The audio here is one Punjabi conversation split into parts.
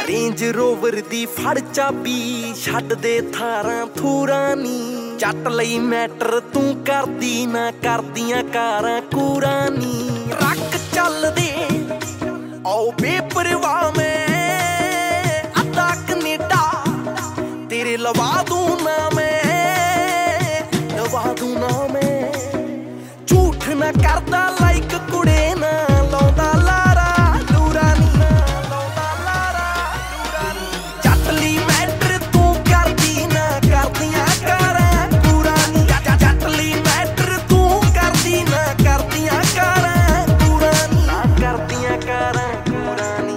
ਰੇਂਜ ਰੋਵਰ ਦੀ ਫੜ ਚਾਬੀ ਛੱਡ ਦੇ ਥਾਰਾਂ ਥੂਰਾਂ ਨੀ ਜੱਟ ਲਈ ਮੈਟਰ ਤੂੰ ਕਰਦੀ ਨਾ ਕਰਦੀਆਂ ਕਾਰਾਂ ਕੂਰਾਂ ਨੀ ਰੱਖ ਚੱਲਦੇ ਆਓ ਬੇਪਰਵਾਹ ਮੈਂ ਅੱਧਾ ਕਨੇਡਾ ਤੇਰੇ ਲਵਾ ਦੂੰ ਨਾ ਮੈਂ ਲਵਾ ਦੂੰ ਨਾ ਮੈਂ ਝੂਠ ਨਾ ਕਰਦਾ ਲਾਈਕ ਕੁੜੇ ਨਾ ਲਾਉਂਦਾ ਲਾਰਾ ਲੂਰਾ ਨੀ ਲਾਉਂਦਾ ਲਾਰਾ ਲੂਰਾ ਨੀ ਜੱਟ ਲਈ ਮੈਟਰ ਤੂੰ ਕਰਦੀ ਨਾ ਕਰਦੀਆਂ ਕਾਰਾਂ ਕੂਰਾਂ ਨੀ ਜੱਟ ਲਈ ਮੈਟਰ ਤੂੰ ਕਰਦੀ ਨਾ ਕਰਦੀਆਂ ਕਾਰਾਂ ਕੂਰਾਂ ਨੀ ਨਾ ਕਰਦੀਆਂ ਕਾਰਾਂ ਕੂਰਾਂ ਨੀ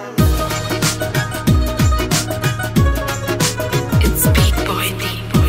It's Beat Boy D.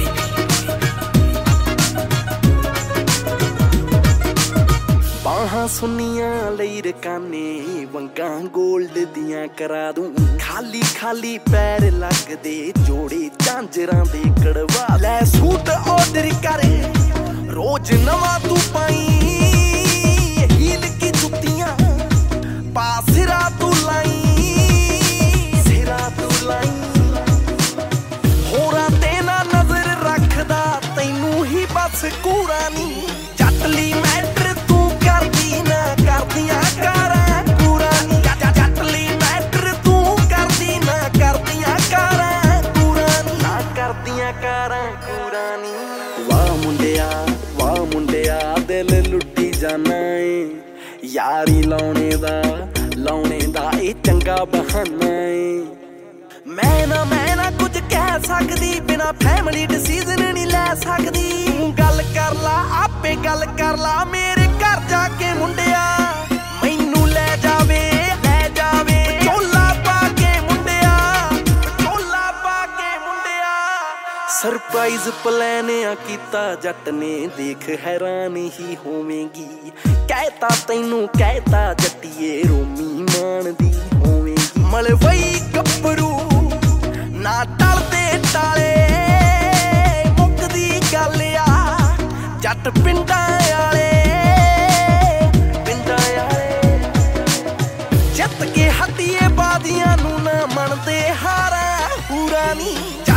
ਬਾਹਾਂ ਸੁੰਨੀਆਂ ਲਈ ਰਕਾਨੇ ਵੰਗਾਂ ਗੋਲਡ ਦੀਆਂ ਕਰਾ ਦੂੰ ਖਾਲੀ ਖਾਲੀ ਪੈਰ ਲੱਗਦੇ ਜੋੜੇ ਝਾਂਜਰਾਂ ਦੇ ਕੜਵਾ ਲੈ ਸੂਟ ਆਰਡਰ ਕਰ ਰੋਜ਼ ਨਵਾਂ ਤੂੰ ਪਾਈ ਹੀਲ ਕੀ ਜੁੱਤੀਆਂ ਪਾ ਸਿਰਾ ਤੂੰ ਲਾਈ ਸਿਰਾ ਤੂੰ ਲਾਈ ਹੋਰਾਂ ਤੇ ਨਾ ਨਜ਼ਰ ਰੱਖਦਾ ਤੈਨੂੰ ਹੀ ਬਸ ਕੂੜਾ ਨੀ ਜੱਟ ਲਈ ਮੈਟਰ ਤੂੰ ਕਰਦੀ ਨਾ ਕਰਦੀਆਂ ਕਾਰਾਂ ਕੂਰਾਂ ਨੀ ਜੱਟ ਲਈ ਮੈਟਰ ਤੂੰ ਕਰਦੀ ਨਾ ਕਰਦੀਆਂ ਕਾਰਾਂ ਕੂਰਾਂ ਨੀ ਨਾ ਕਰਦੀਆਂ ਕਾਰਾਂ ਕੂਰਾਂ ਨੀ ਵਾਹ ਮੁੰਡਿਆ ਦਿਲ ਲੁੱਟੀ ਜਾਣਾ ਏ ਯਾਰੀ ਲਾਉਣੇ ਦਾ ਇਹ ਚੰਗਾ ਬਹਾਨਾ ਏ ਮੈਂ ਨਾ ਕੁਝ ਕਹਿ ਸਕਦੀ ਬਿਨਾ ਫੈਮਿਲੀ ਡਿਸੀਜਨ ਨਹੀਂ ਲੈ ਸਕਦੀ ਤੂੰ ਗੱਲ ਕਰ ਲਾ ਆਪੇ ਗੱਲ ਕਰ ਲਾ ਮੇਰੇ ਘਰ ਜਾ ਕੇ ਮੁੰਡਿਆ ਮੈਨੂੰ ਲੈ ਜਾਵੇ ਝੋਲਾ ਪਾ ਕੇ ਮੁੰਡਿਆ ਝੋਲਾ ਪਾ ਕੇ ਮੁੰਡਿਆ ਸਰਪ੍ਰਾਈਜ਼ ਪਲਾਨ ਆ ਕੀਤਾ ਜੱਟ ਨੇ ਦੇਖ ਹੈਰਾਨ ਹੀ ਹੋਵੇਂਗੀ ਕਹਿਤਾ ਤੈਨੂੰ ਕਹਿਤਾ ਜੱਟੀਏ ਰੋਮੀ ਮਾਨ ਦੀ ਹੋਵੇਂਗੀ ਮਲਵਈ ਗੱਭਰੂ ਨਾ ਟਲਦੇ ਟਾਲੇ ਮੁੱਕਦੀ ਗੱਲ ਆ ਜੱਟ ਪਿੰਡਾਂ ਵਾਲੇ ਜਿੱਤ ਕੇ ਹੱਡੀਏ ਬਾਦੀਆਂ ਨੂੰ ਨਾ ਮੰਨਦੇ ਹਾਰਾਂ ਪੂਰਾ ਨੀ